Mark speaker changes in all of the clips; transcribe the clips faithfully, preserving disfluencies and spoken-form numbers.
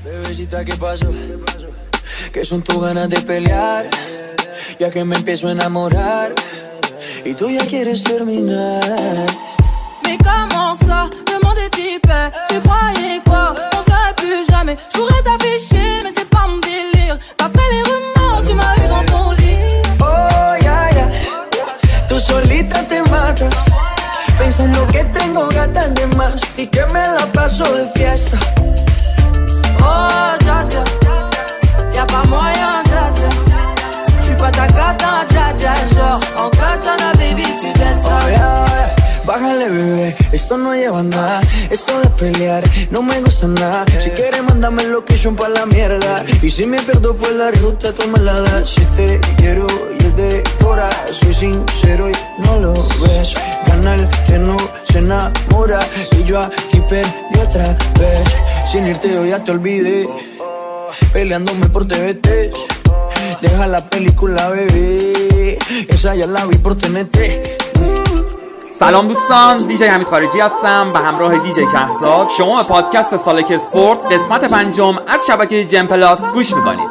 Speaker 1: Bebecita, ¿qué pasó? Que son tus ganas de pelear, ya que me empiezo a enamorar y tú ya quieres terminar.
Speaker 2: Mais comment ça, le monde est typé. Tu croyais quoi, on serait plus jamais. Je pourrais t'afficher, mais c'est pas mon délire. D'après les rumeurs, tu m'as eu dans ton lit.
Speaker 1: Oh, ya, ya, tú solita te matas, pensando que tengo gatas de más y que me la paso de fiesta.
Speaker 2: Oh, dja dja, y'a pas moyen, dja dja. J'suis pas ta gata, dja dja. Genre, en katana, baby, tu t'aides ça.
Speaker 1: Oh, yeah, yeah. Bájale, bebé, esto no lleva nada. Esto de pelear no me gusta nada. Si quieres, mándame el location pa' la mierda. Y si me pierdo por la ruta, tú me la das. Si te quiero y es de cora, soy sincero y no lo ves. Gana el que no se enamora. Y yo aquí perdí otra vez. Sin irte yo ya te olvidé, peleándome por T V T. Deja la película, bebé, esa ya la vi por T N T.
Speaker 3: سلام دوستان، دیجی حمید خارجی هستم و همراه دیجی کهزاد شما به پادکست سالک اسپورت قسمت پنجم از شبکه جم پلاس گوش میکنید.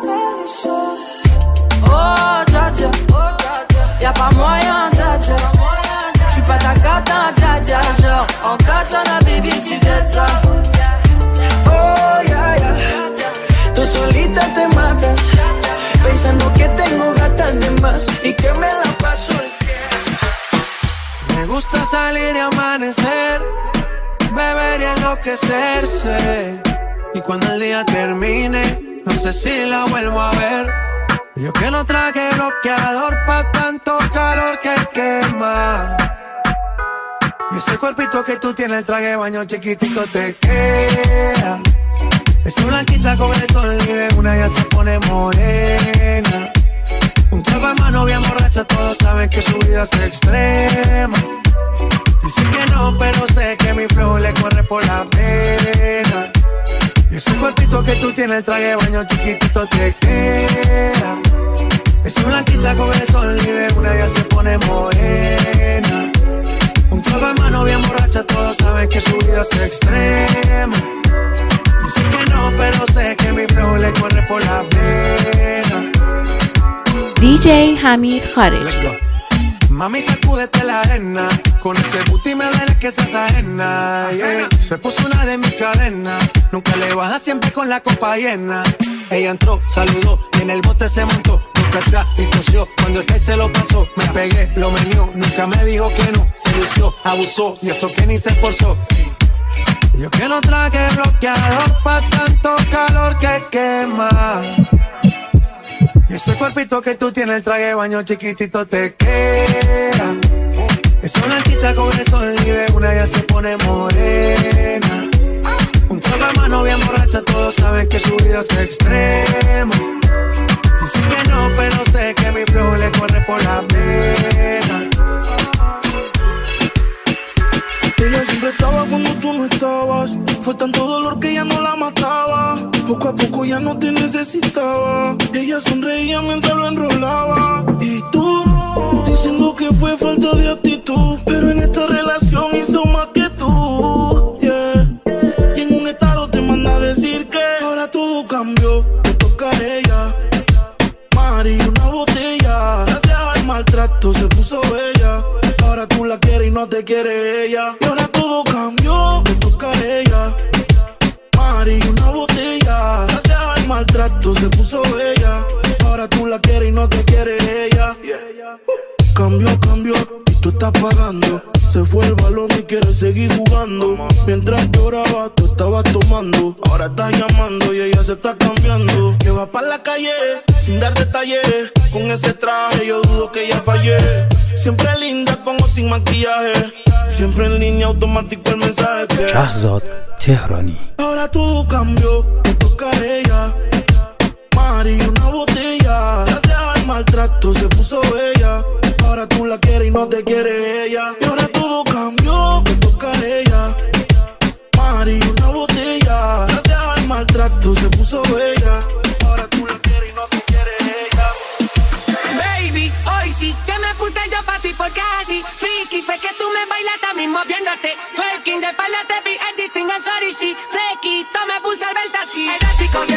Speaker 1: Tú solita te matas, pensando que tengo gatas de más y que me la paso de fiesta.
Speaker 4: Me gusta salir y amanecer, beber y enloquecerse. Y cuando el día termine, no sé si la vuelvo a ver. Yo que no traje bloqueador pa' tanto calor que quema. Y ese cuerpito que tú tienes, el traje de baño chiquitito te queda. Esa blanquita con el sol y de una ya se pone morena. Un trago en mano bien borracha, todos saben que su vida es extrema. Dicen que no, pero sé que mi flow le corre por la pena. Y ese cuerpito que tú tienes, el traje de baño chiquitito te queda. Esa blanquita con el sol y de una ya se pone morena. Un trago en mano bien borracha, todos saben que su vida es extrema. Dicen que no, pero sé que mi flow le corre por la pena.
Speaker 5: دیجی حمید خارجی.
Speaker 4: Mami, sacúdete la arena, con ese booty me duele que seas ajena, yeah. Se puso una de mis cadenas, nunca le baja siempre con la copa llena. Ella entró, saludó y en el bote se montó, nunca atrás y tosió, cuando el que se lo pasó, me pegué, lo menió, nunca me dijo que no, se lució, abusó y eso que ni se esforzó. Yo que no traje bloqueador pa' tanto calor que quema. Y ese cuerpito que tú tienes, el traje de baño chiquitito te queda. Esa blanquita con el sol y de una ya se pone morena. Un trago de mano bien borracha, todos saben que su vida es extrema. Dicen que no, pero sé que mi flow le corre por la pena.
Speaker 6: Ella siempre estaba cuando tú no estabas. Fue tanto dolor que ya no la mataba. Poco a poco ya no te necesitaba. Ella sonreía mientras lo enrolaba. Y tú, diciendo que fue falta de actitud, pero en esta relación hizo más que tú, yeah. Y en un estado te manda a decir que ahora todo cambió, te toca a ella. Mari, una botella, gracias al maltrato se puso bella. Ahora tú la quieres y no te quiere ella. Y ahora todo cambió, te toca a ella. Mari, una botella, gracias al maltrato se puso bella. Ahora tú la quieres y no te quiere ella, yeah. Cambió, cambió, y tú estás pagando. Se fue el balón y quiere seguir jugando. Mientras lloraba, tú estabas tomando. Ahora estás llamando y ella se está cambiando. Que va pa' la calle, sin dar detalles. Con ese traje yo dudo que ella fallé. Siempre linda como sin maquillaje. Siempre en línea automático el mensaje que
Speaker 7: شهزاد تهرانی.
Speaker 6: Ahora todo cambió, te toca a ella. Mari, una botella, gracias al maltrato se puso bella. Ahora tú la quieres y no te quiere ella. Y ahora todo cambió, te toca a ella. Mari, una botella, gracias al maltrato se puso bella. Ahora tú la quieres y no te quiere ella.
Speaker 2: Baby, hoy sí que me puse yo pa' ti porque así freaky fue que tú me bailaste a mí moviéndote. Twerking de espalda te vi editing, I'm sorry, sí. Freaky, me puse el verte así. Erótico,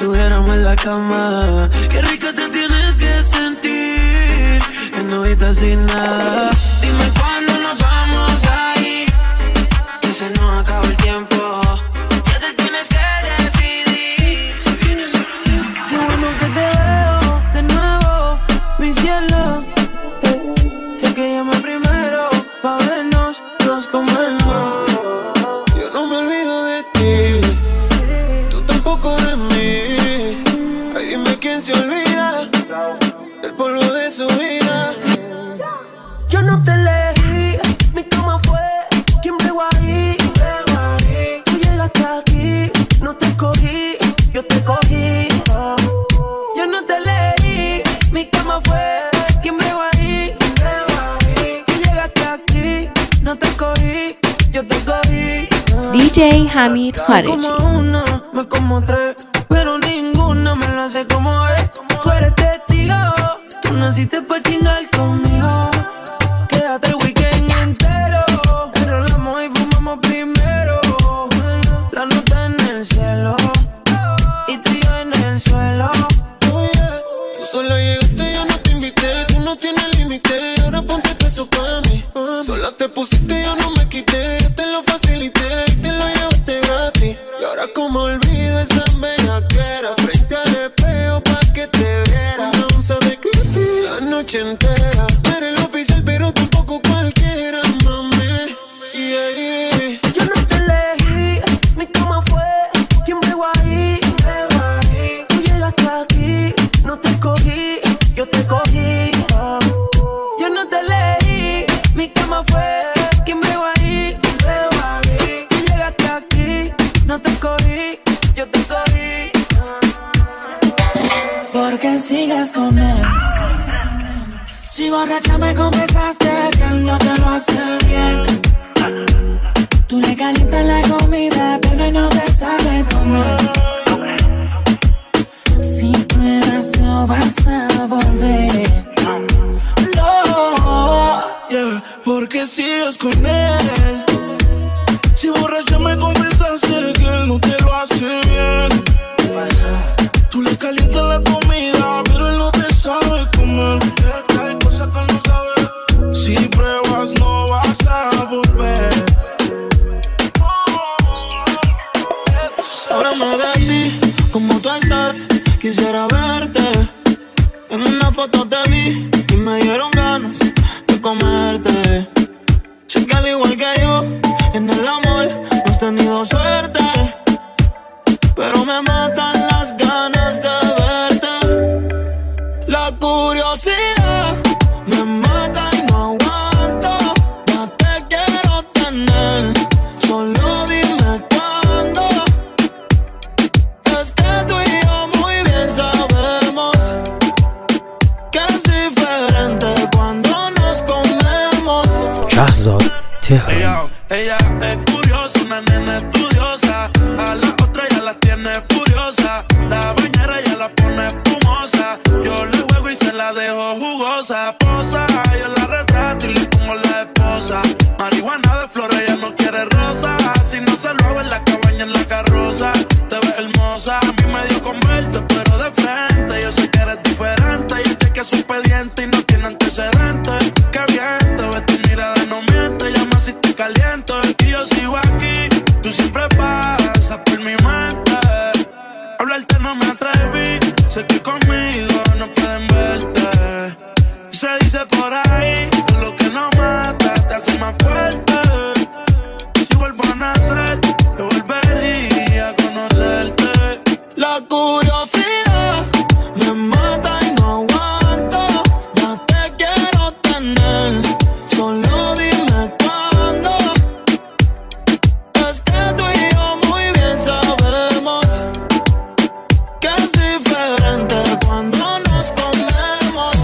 Speaker 4: estuviéramos en la cama. Qué rica te tienes que sentir en novita sin nada. Dime cuándo nos vamos a ir, que se nos acaba el tiempo. Ya te tienes que decidir si vienes o no. Qué bueno que te veo de nuevo, mi cielo. eh, Sé que llamé primero pa' vernos, nos comernos. Yo no me olvido de ti, tú tampoco de mí. Ay, dime quién se olvida del polvo de su vida. Yo no te elegí, mi cama fue quien bregó ahí. Tú llegaste aquí, no te cogí, yo te cogí. Yo no te elegí, mi cama fue quien bregó ahí. Tú llegaste aquí, no te cogí, yo te cogí.
Speaker 5: دی جی حمید خارجی.
Speaker 4: Me como una, me como tres, pero ninguna me lo hace como es. Tú eres testigo, tú naciste pa' chingar conmigo. Quédate el weekend entero, enrolamos y fumamos primero. La nota en el cielo y tú y yo en el suelo. Oh yeah, tú sola llegaste, yo no te invité. Tú no tienes límite, ahora ponte peso pa' mí. Sola te pusiste, yo no me quité. Yo te lo facilité y te lo llevaste gratis. Y ahora como olvido esa bellaquera, frente al espejo pa' que te viera. Una onza de creepy la noche entera. Eres el oficial pero tampoco cualquiera, mami. Yeah, yeah. Yo no te elegí, mi cama fue quien bregó ahí. Tú llegaste aquí, no te cogí, yo te cogí. Yo no te elegí, mi cama fue quien bregó ahí. Tú llegaste aquí, no te cogí, yo te cogí.
Speaker 2: Porque sigues con él. Si borracha me confesaste que él no te lo hace bien. Tú le calientas la comida, pero él no te sabe comer. Si pruebas no vas a volver. No.
Speaker 6: Yeah, porque sigues con él. Si borracha me confesaste que él no te lo hace bien. Tú le calientas la comida, pero él no te sabe comer. Hay cosas que no sabe. Si pruebas no vas a volver.
Speaker 4: Ahora me de ti, como tú estás, quisiera verte. En una foto te vi y me dieron ganas de comerte. Sé que al igual que yo, en el amor no has tenido suerte, pero me matan las ganas de verte. La curiosidad me mata y no aguanto. Ya te quiero tener, solo dime cuándo. Es que tú y yo muy bien sabemos que es diferente cuando nos comemos.
Speaker 7: شهزاد تهرانی.
Speaker 8: Ella, ella es curiosa, una nena estudiosa. A la otra ya la tiene furiosa. La bañera ya la pone espumosa. Yo le juego y se la dejo jugosa. Posa, yo la retrato y le pongo la esposa. Marihuana de flores, ella no quiere rosa. Si no se lo hago en la cabaña, en la carroza. Te ves hermosa, a mí me dio con verte, pero de frente. Yo sé que eres diferente. Yo chequeé su expediente y no tiene antecedentes. Qué bien, te ves tu mirada, no miente. Llama si te caliento. Y yo sigo aquí, tú siempre pasas por mi mente. Hablarte no me atreví, sé que conmigo no pueden verte. Se dice por ahí, que lo que no mata te hace más fuerte. Si vuelvo a nacer, yo volvería a conocerte.
Speaker 4: La curiosidad me mata y no aguanto. Ya te quiero tener, solo dime cuándo. Es que tú y yo muy bien sabemos que es diferente cuando nos comemos.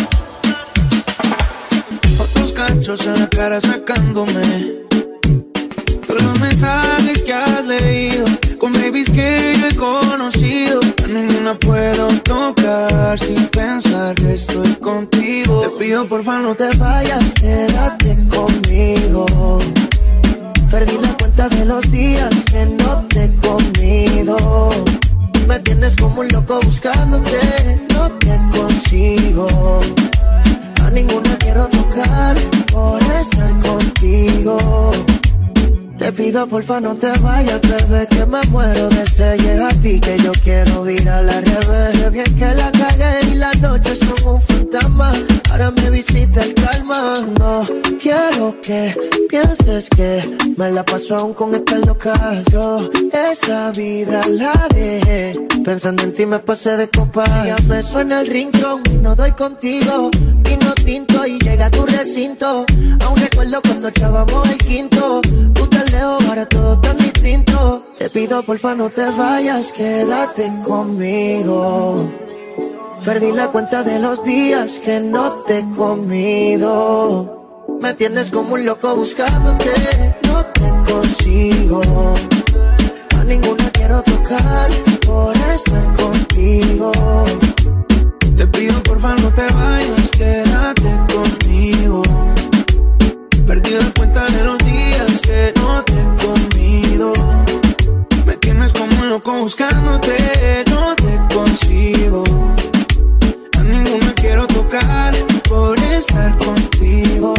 Speaker 1: Otros cachos en la cara sacándome todos los mensajes que has leído con babies que yo he conocido. A ninguna puedo tocar sin pensar que estoy contigo. Te pido porfa no te vayas, quédate conmigo. Perdí la cuenta de los días que no te he comido. Me tienes como como un loco buscándote. No te consigo, a ninguna quiero tocar por estar contigo. Te pido porfa no te vayas, bebé, que me muero de sed. Y es a ti que yo quiero ir a la revés. Sé bien que la cagué y las noches son un fantasma. Ahora me visita el calma. No quiero que pienses que me la paso aún con esta loca. Yo esa vida la dejé pensando en ti, me pasé de copa. Ya me suena el rincón y no doy contigo. Vino tinto y llega a tu recinto. Aún recuerdo cuando echábamos el quinto. Tú te lejos, ahora todo tan distinto. Te pido porfa no te vayas, quédate conmigo. Perdí la cuenta de los días que no te he comido. Me tienes como un loco buscándote. No te consigo, a ninguna quiero tocar por estar contigo.
Speaker 4: Te pido porfa no te vayas, quédate conmigo. Perdí la cuenta de los días que no te he comido. Me tienes como un loco buscándote. No te consigo, a ninguna quiero tocar por estar contigo.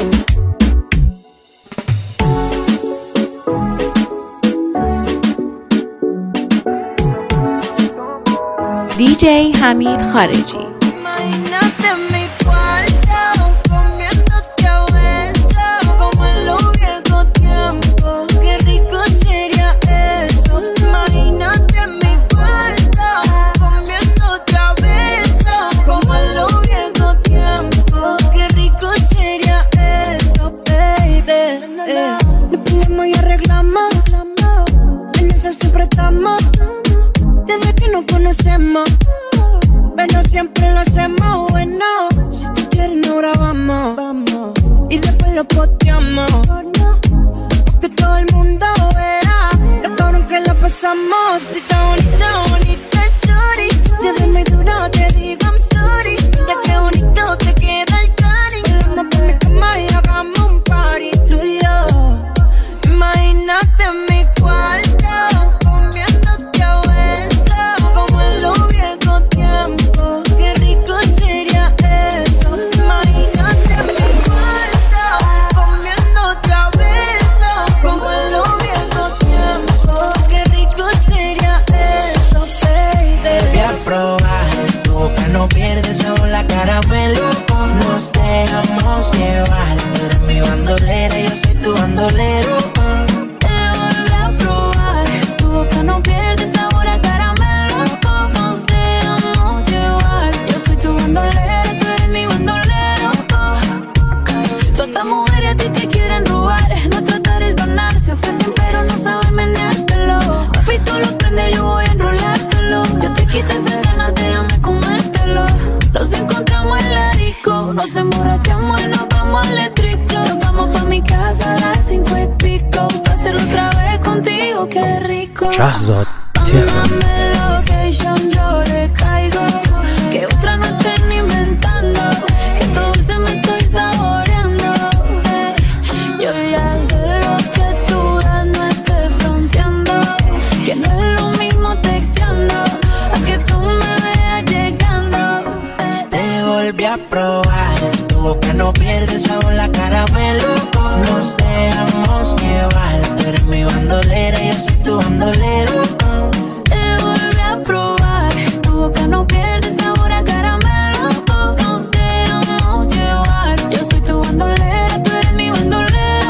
Speaker 5: دی جی حمید خارجی.
Speaker 2: Imagínate en mi cuarto, comiéndote a besos, como en los viejos tiempos. Qué rico sería eso. Imagínate en mi cuarto, comiéndote a besos, como en los viejos tiempos. Qué rico sería eso, baby. Eh. Nos ponemos y arreglamos, en eso siempre estamos. Desde que nos conocemos, pero siempre lo hacemos bueno. Si tú quieres nos grabamos y después lo posteamos, que todo el mundo vea lo cabrón que la pasamos. Si está bonito, bonito es sorry. Desde muy duro te digo I'm sorry. Ya que bonito te queda el cari. Vamos pa' mi cama y hagamos un party tú y yo. Imagínate en mi cuarto, comiéndote a besos, como en los viejos tiempos. Qué rico sería eso. Imagínate en mi cuarto, comiéndote a besos, como en los viejos tiempos. Qué rico sería eso, baby.
Speaker 9: Voy a probar, tu boca no pierde sabor, la caramelo. Nos dejamos llevar, tú eres mi bandolera, yo soy tu bandolero.
Speaker 2: No pierde sabor a caramelo. Nos dejamos llevar. Yo soy tu bandolera, tú eres mi bandolero. Todas estas mujeres a ti te quieren robar. No tratar es ganar, se ofrecen pero no saben meneártelo. Papi, tú lo prendes, yo voy a enrolártelo. Yo te quito esas ganas, déjame comértelo. Los encontramos en la disco, nos emborrachamos y nos vamos al eléctrico. Nos vamos pa' mi casa a las cinco y pico. Pa' hacerlo otra vez contigo, qué rico.
Speaker 7: شهزاد تهران.
Speaker 2: Mándame location, yo le caigo. Que otra no estén inventando. Que todo dulce me estoy saboreando. Eh, yo ya sé lo que tú das, no estés fronteando. Que no es lo mismo texteando a que tú me veas llegando. Eh.
Speaker 9: Te volví a probar, tu boca no pierde sabor, la caramelo. Nos dejamos llevar, tú eres mi bandolera, yo soy tu bandolero.
Speaker 2: Te volví a probar, tu boca no pierde sabor a caramelo. Nos dejamos llevar, yo soy tu bandolera, tú eres mi bandolero.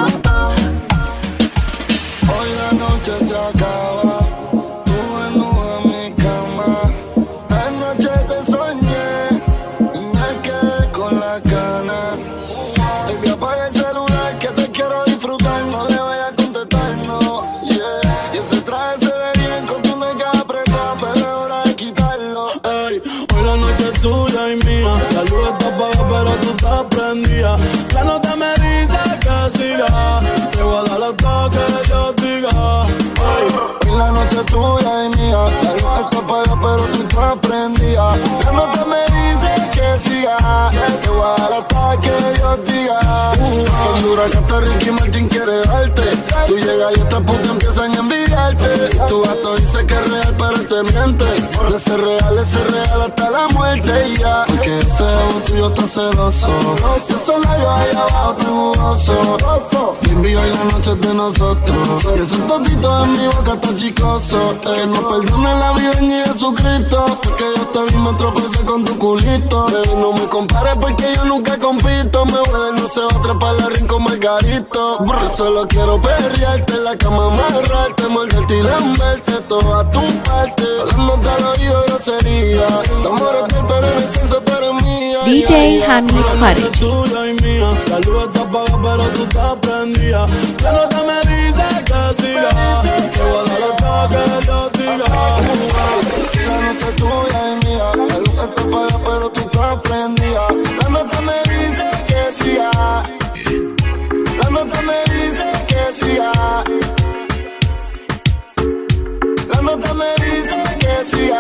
Speaker 6: Hoy la noche se acaba, tú desnuda en mi cama. Anoche te soñé y me quedé con la gana. Baby, apaga el celular que te quiero disfrutar, no le vayas a contestar, no, yeah. Y ese traje se ve bien con tu nega apretada, pero es hora de quitarlo.
Speaker 8: Ey, hoy la noche es tuya y mía. La luz está apagada pero tú estás prendida. La nota me dice que siga. Te voy a dar los toques que yo diga. Ey,
Speaker 6: Hoy la noche es tuya y mía. La luz está apagada pero tú estás prendida. La nota me dice que siga. Te voy a dar hasta que yo diga. Con dura que hasta Ricky Martin quiere darte. Tú llegas y estas putas empiezan a envidiarte. Tu gato dice que es real pero
Speaker 10: él te miente. De ser real, es ser real hasta la muerte y ya. Porque ese ego tuyo está celoso. Y esos labios ahí abajo te jugoso. Baby, hoy la noche es de nosotros. Y ese totito en mi boca está chicloso. Que nos perdone la vida en Jesucristo. Fue que yo te vi, me tropecé con tu culito. Baby, no me compares porque yo nunca compito. Me voy de no sé otra para la rincón Margarito. Yo solo quiero perrearte en la cama, amarrarte, morderte y lamberte toda tu parte. Hablándote al oído grosería. Tu amor es tuyo, pero en el sexo tú eres mía.
Speaker 5: D J Hamid Khareji.
Speaker 11: Tuya y mía. La luz está apagada pero tú estás prendida. La nota me dice que siga. Que voy a dar lo que yo diga.
Speaker 10: La noche es tuya y mía. La luz está apagada pero tú estás prendida. La nota me dice que siga. La nota me dice que siga. La nota me dice que siga.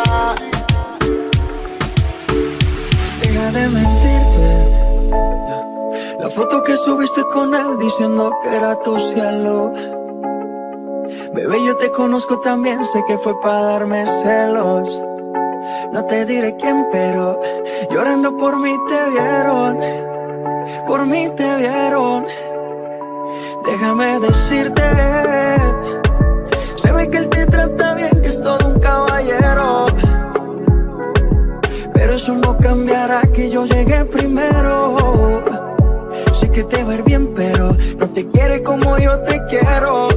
Speaker 1: Deja de mentirte. La foto que subiste con él diciendo que era tu cielo. Bebé, yo te conozco también, sé que fue para darme celos. No te diré quién, pero llorando por mí te vieron. Por mí te vieron. Déjame decirte, se ve que él te trata bien, que es todo un caballero. Pero eso no cambiará que yo llegué primero. Sé que te va a ir bien, pero no te quiere como yo te quiero.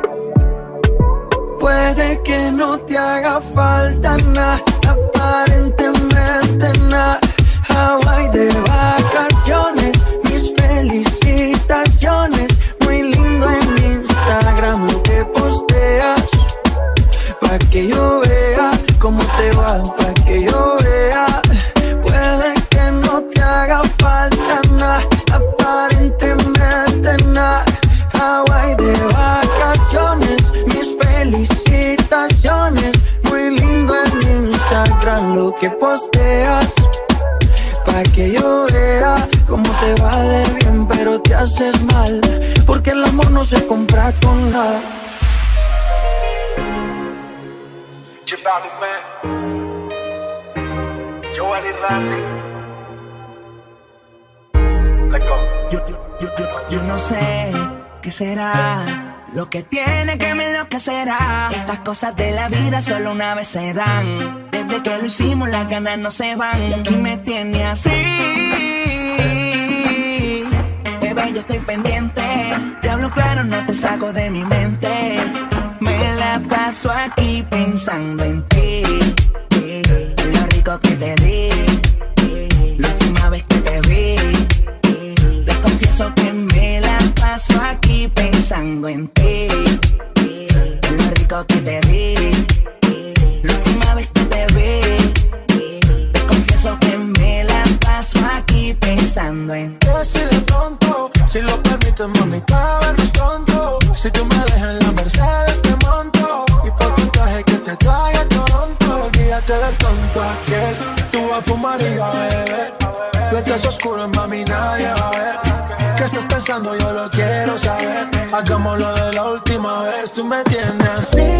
Speaker 1: Puede que no te haga falta nada, aparentemente nada. Hawaii de vacaciones, mis felicitaciones. Muy lindo en Instagram lo que posteas, pa' que yo vea cómo te va, pa' que yo vea. Puede que no te haga falta nada, aparentemente nada. Hawaii de vacaciones, mis felicitaciones. Muy lindo en Instagram lo que posteas, pa' que yo vea cómo te va de bien, pero te haces mal, porque el amor no se compra con nada.
Speaker 12: Yo, yo, yo, yo, yo no sé qué será lo que tiene que me enloquecerá. Estas cosas de la vida solo una vez se dan. Desde que lo hicimos las ganas no se van. Y aquí me tiene así. Bebé, yo estoy pendiente. Te hablo claro, no te saco de mi mente. Me la paso aquí pensando en ti. Lo rico que te di. La última vez que te vi. Te confieso que me la paso aquí pensando en ti. Lo rico que te di. La última vez que te vi. Te confieso que me la paso aquí pensando en ti.
Speaker 11: Si de pronto, si lo permites, mamita, vernos pronto. Si tú me dejas en la Mercedes, te monto. Y por tu traje que te trae a Toronto. Olvídate del tonto aquel. Tú vas a fumar y a beber. Letras oscuras, mami, nadie va a ver. ¿Qué estás pensando? Yo lo quiero saber. Hagámoslo de la última vez. Tú me tienes así.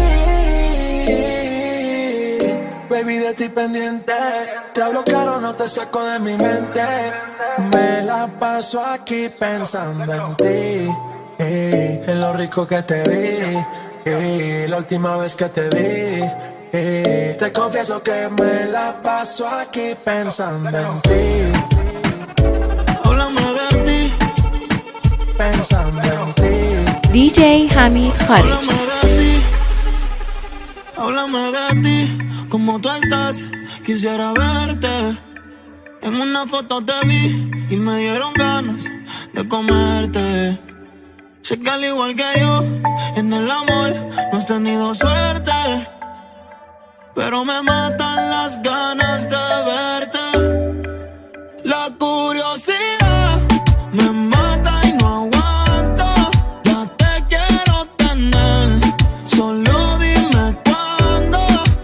Speaker 11: Baby, de ti pendiente. Te hablo claro, no te saco de mi mente. Me la paso aquí pensando en ti. Eh, en lo rico que te vi. Eh, la última vez que te vi. Eh, te confieso que me la paso aquí pensando en ti.
Speaker 12: Háblame de ti.
Speaker 11: Pensando en ti.
Speaker 5: D J Hamid Khareji.
Speaker 12: Háblame de ti. Háblame de ti. ¿Cómo tú estás? Quisiera verte. En una foto te vi y me dieron ganas de comerte. Sé que al igual que yo, en el amor no has tenido suerte, pero me matan las ganas de verte. La curiosidad me mata y no aguanto. Ya te quiero tener, solo dime cuándo.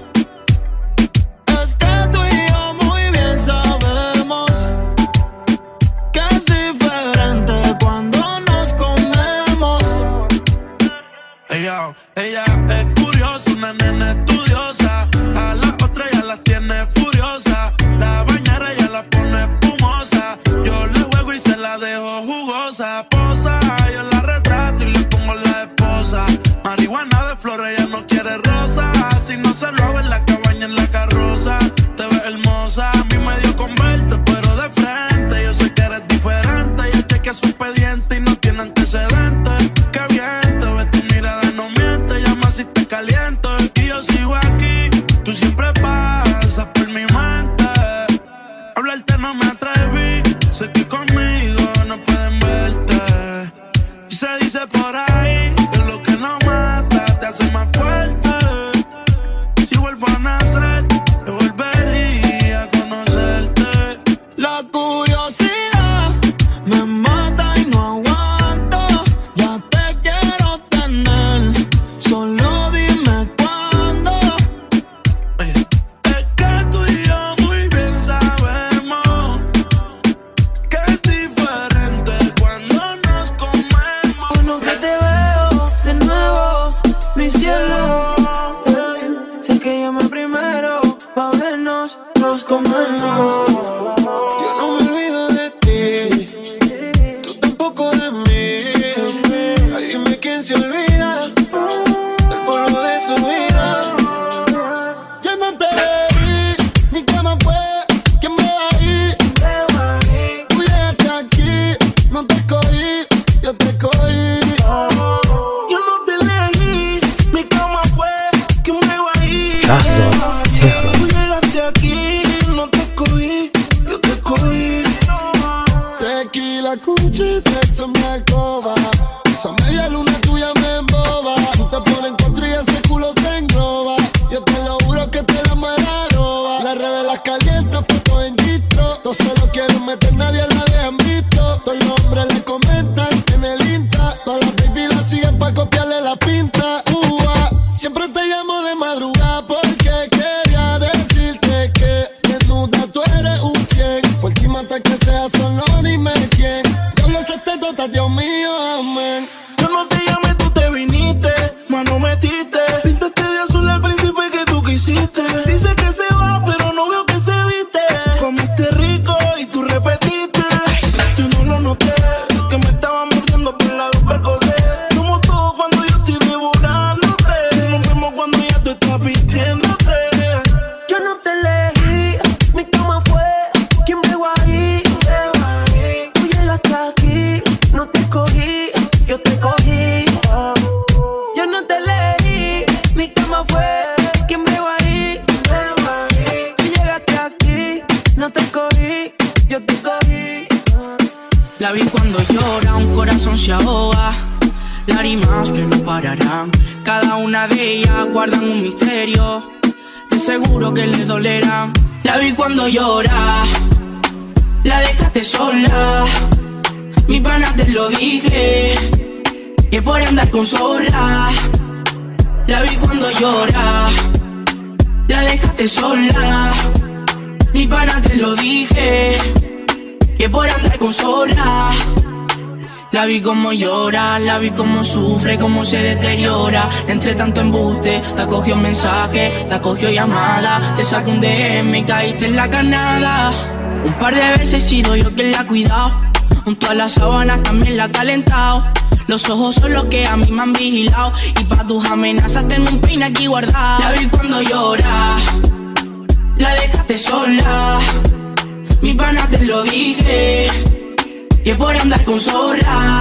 Speaker 12: Es que tú y yo muy bien sabemos que es diferente cuando nos comemos.
Speaker 8: Ella, ella es curiosa, una nena estudiosa. las tiene furiosas. La bañera ya la pone espumosa. Yo le juego y se la dejo jugosa. Posa, yo la retrato y le pongo la esposa. Marihuana de flores, ella no quiere rosa. Si no se lo hago en la cabaña, en la carroza. Te ves hermosa, a mí me dio con verte, pero de frente. Yo sé que eres diferente. Yo chequeé su expediente y no tiene antecedentes. Qué bien, te ves, tu mirada no miente. Llama si te caliento. Y yo sigo aquí, tú siempre pasas por mi mente. Hablarte no me atreví. Sé que conmigo no pueden verte. Y se dice por ahí que lo que no mata te hace más fuerte. Si vuelvo a nacer, yo volvería a conocerte.
Speaker 12: La curiosidad me mata y no aguanto. Ya te quiero tener, solo dime cuándo.
Speaker 8: Oye, es que tú y yo muy bien sabemos que es diferente cuando nos comemos.
Speaker 2: Bueno que te veo de nuevo, mi cielo. Sé que llamé primero pa' vernos, nos comemos.
Speaker 12: Yo no me olvido de ti, tú tampoco de mí. Ay, dime quién se olvida del polvo de su vida. Yo no te vi, mi cama fue quien me va a ir. Tú llegaste aquí, no te escogí, yo te cogí. Yo no te elegí, mi cama fue quien me va a ir.
Speaker 7: شهرزاد تهران.
Speaker 12: Tú llegaste aquí, no te escogí, yo te cogí. Tequila, cuchi, sexo en mi alcoba. Esa media luna tuya me emboba. Tú te pones en contra y ese culo se engloba. Yo te lo juro que te la muera roba. Las redes las calientas, fotos en distro. No se lo quieren meter, nadie la dejan visto. Todos los hombres le comentan en el Insta. Todas las baby la siguen pa' copiarle la pinta. Ua, siempre te llamo de madrugada porque quería decirte que desnuda tú eres un cien. Por ti mata que sea, solo dime quién. Diablo se te tota, Dios mío, amén. Yo no te llamé, tú te viniste, mano metiste. Pintaste de azul el príncipe que tú quisiste. Dice que se va, pero no veo que se viste. Comiste rico y tú repetiste. Yo no lo noté, que me estaba mordiendo por la supercosé. Somos todos cuando yo estoy devorándote. Nos vemos cuando ya tú estás vistiéndote.
Speaker 2: Yo no te elegí, mi cama fue quien me va a ir. Tú llegaste aquí, no te escogí, yo te cogí. Yo no te elegí, mi cama fue quien me va a ir. Tú llegaste aquí, no te escogí, yo te cogí.
Speaker 13: La vi cuando llora, un corazón se ahoga. Lágrimas que no pararán. Cada una de ellas guardan un misterio. De seguro que le dolerá. La vi cuando llora, la dejaste sola. Mi pana te lo dije, que por andar con zorra. La vi cuando llora, la dejaste sola. Mi pana te lo dije, que por andar con zorra. La vi como llora, la vi como sufre, como se deteriora. Entre tanto embuste, te acogió mensaje, te acogió llamada. Te sacó un D M y caíste en la carnada. Un par de veces he sido yo quien la ha cuidado. Junto a las sábanas también la ha calentado. Los ojos son los que a mí me han vigilado. Y pa' tus amenazas tengo un pin aquí guardado. La vi cuando llora, la dejaste sola. Mi pana te lo dije, que por andar con zorra.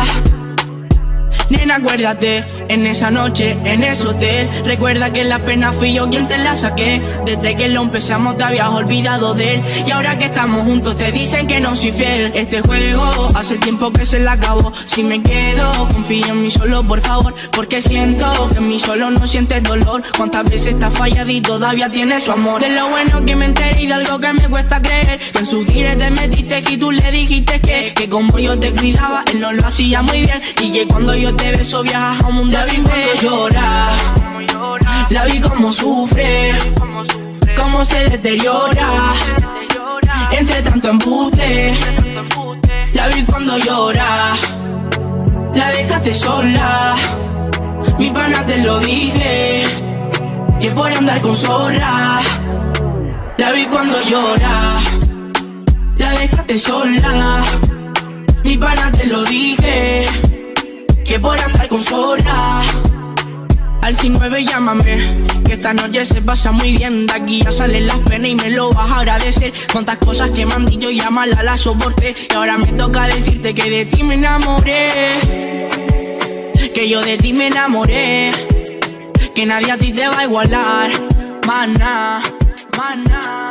Speaker 13: Nena, acuérdate, en esa noche, en ese hotel. Recuerda que la pena fui yo quien te la saqué. Desde que lo empezamos te habías olvidado de él. Y ahora que estamos juntos te dicen que no soy fiel. Este juego hace tiempo que se la acabó. Si me quedo, confía en mí solo, por favor. Porque siento que en mí solo no sientes dolor. Cuántas veces te has fallado y todavía tienes su amor. De lo bueno que me enteré y de algo que me cuesta creer. Que en sus tires te metiste y tú le dijiste que Que como yo te cuidaba, él no lo hacía muy bien. Y que cuando yo te beso viajas a un mundo. La vi cuando llora, la vi como sufre, cómo se deteriora. Entre tanto embuste, la vi cuando llora, la dejaste sola. Mi pana te lo dije, que por andar con zorra. La vi cuando llora, la dejaste sola. Mi pana te lo dije, que por andar con zorra. Al nueve llámame, que esta noche se pasa muy bien. De aquí ya salen las penas y me lo vas a agradecer. Cuántas cosas que me han dicho y a mala la soporté. Y ahora me toca decirte que de ti me enamoré, que yo de ti me enamoré, que nadie a ti te va a igualar. Maná, maná.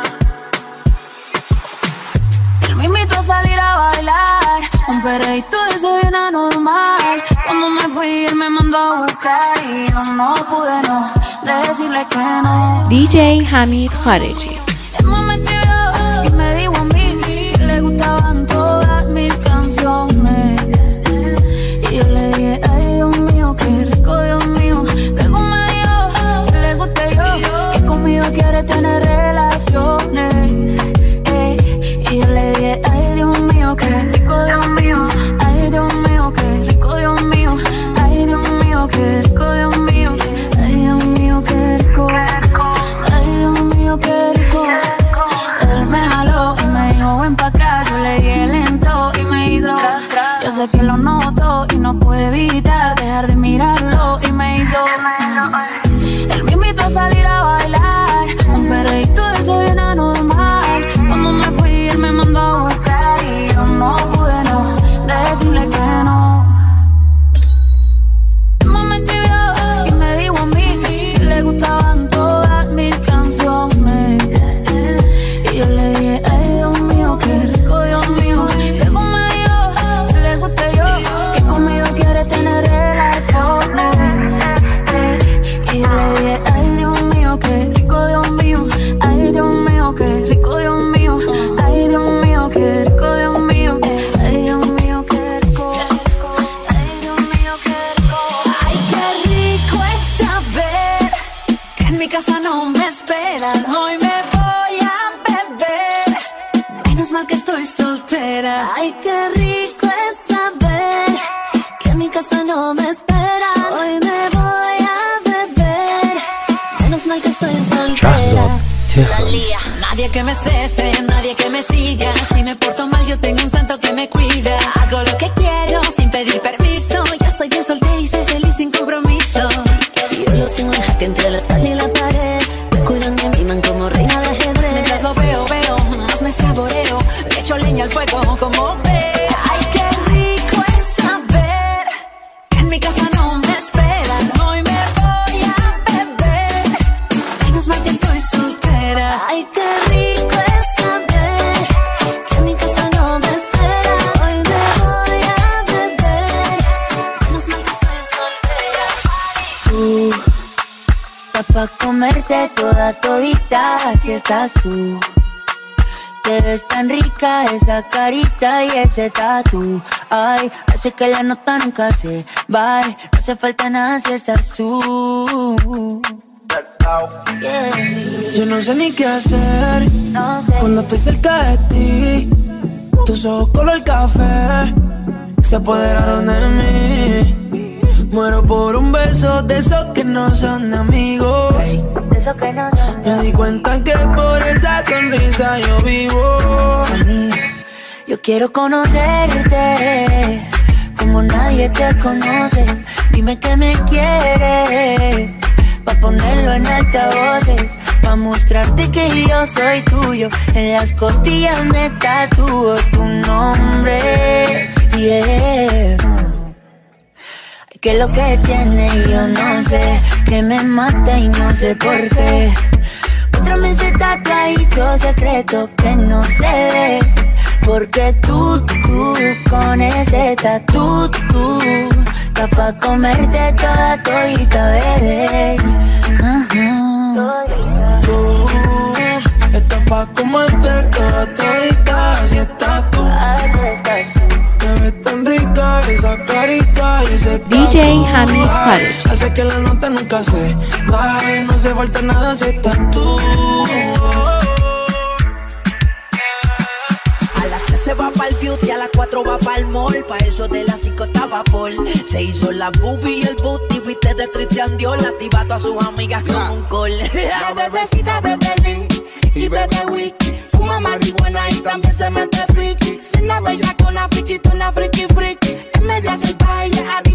Speaker 14: Él me invitó a salir a bailar, un perreíto y se viene anormal. Cuando me fui él me mandó a buscar y yo no pude no decirle que no.
Speaker 5: دی جی حمید خارجی.
Speaker 14: Él me escribió y me dijo a mí que le gustaban todas mis canciones. Y yo le dije, ay Dios mío, qué rico Dios mío. Luego me dijo que le guste yo, que conmigo quiere tener relaciones. Y yo le dije, ay Dios mío, qué rico Dios mío. Ay Dios mío, qué rico Dios mío. Ay Dios mío, qué rico Dios mío. Ay Dios mío, qué rico. Ay Dios mío, qué rico. Él me jaló y me dijo, ven pa' acá. Yo le dije lento y me hizo. Yo sé que lo noto y no pude evitar dejar de mirarlo y me hizo. Él me invitó a salir a bailar, un perreíto y se viene anormal. Cuando me fui él me mandó a buscar y yo no pude no decirle que no. Mamá me escribió y me dijo a mí que le gustaban todas mis canciones. Y yo le dije, ay Dios mío, qué rico Dios mío. Luego me dijo que le guste yo, que conmigo quiere tener relaciones. Y yo le dije, ay Dios mío, qué rico Dios mío. Ay Dios mío, qué rico Dios mío. Ay Dios mío, qué rico Dios mío. Ay Dios mío, qué rico. Ay Dios mío, qué rico.
Speaker 15: Ay, qué rico es saber que en mi casa no me esperan. Hoy me voy a beber, menos mal que estoy soltera.
Speaker 14: Ay, qué rico es saber que en mi casa no me esperan. Hoy me voy a beber, menos mal que estoy soltera.
Speaker 15: Nadie que me estrese, nadie que me siga. Si me porto mal yo tengo un santo que me cuida. Hago lo que quiero sin pedir permiso. Yo estoy bien soltera y soy feliz sin compromiso.
Speaker 14: Y yo los tengo en jaque entre la espalda y la pared. Me cuidan y me miman como reina de ajedrez.
Speaker 15: Mientras lo veo, veo, más me saboreo. Le echo leña al fuego como ve. Ay, qué rico es saber que en mi casa no me esperan. Hoy me voy a beber, menos mal que estoy soltera.
Speaker 14: Ay, qué rico es saber que en mi casa no me esperan. Hoy me voy a beber, menos mal que estoy soltera.
Speaker 15: Tú, está pa' comerte toda todita, si estás tú. Te ves tan rica esa carita y ese tatu. Ay, hace que la nota nunca se va. No hace falta nada si estás tú.
Speaker 6: Yeah. Yo no sé ni qué hacer no sé. Cuando estoy cerca de ti. Tus ojos color café se apoderaron de mí. Muero por un beso de esos que no son amigos.
Speaker 15: De esos que no son.
Speaker 6: Me di cuenta que por esa sonrisa yo vivo.
Speaker 15: Yo quiero conocerte como nadie te conoce. Dime que me quieres pa' ponerlo en altavoces, pa' mostrarte que yo soy tuyo. En las costillas me tatúo tu nombre. Yeah. Que lo que tiene yo no sé, que me mata y no sé por qué. Muéstrame ese tatuadito secreto que no se ve. Porque tú, tú, con ese tatu, tú, está pa' comerte toda todita, bebé.
Speaker 6: Uh-huh. Tú, estás pa' comerte toda todita, así estás tú. Te ves tan rica esa carita y ese tatu.
Speaker 5: دی جی حمید خارجی.
Speaker 6: Hace que la nota nunca se baje, no se falta nada si estás tú.
Speaker 16: Se va pa'l beauty, a las cuatro va pa'l mall. Pa' eso de las cinco estaba Paul. Se hizo la boobie y el booty, viste de Christian Dior. Activa a todas sus amigas con un call.
Speaker 17: La bebecita de Belly y bebe whisky. Fuma marihuana y también se mete piqui. Sin la bella con la friki, con la friki friki. Es media salvaje,